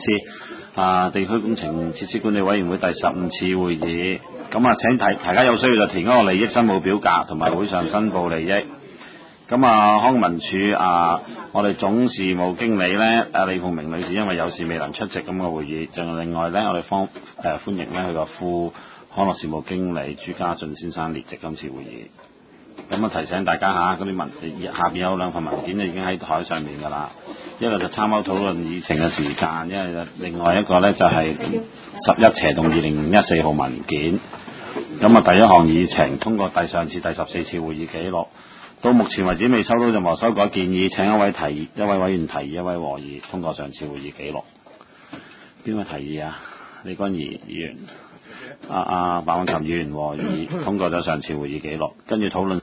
地區工程設施管理委員會第15次會議，咁請大家有需要就填嗰個利益申報表格，同埋會上申報利益。咁康文署我哋總事務經理呢，李鳳明女士因為有事未能出席咁嘅會議，就另外呢，我哋歡迎呢佢個副康樂事務經理朱家俊先生列席今次會議。咁提醒大家嗰啲下邊有兩份文件已經喺台上面㗎啦，一個就參考討論議程嘅時間，另外一個呢就係11/2014號文件。咁第一項議程通過上次第14次會議記錄，到目前為止未收到任何修改建議，請一位委員提議，一位和議，通過上次會議記錄。邊位提議啊？李君儀議員、白韻琴議員和議，通過咗上次會議記錄，跟住討論。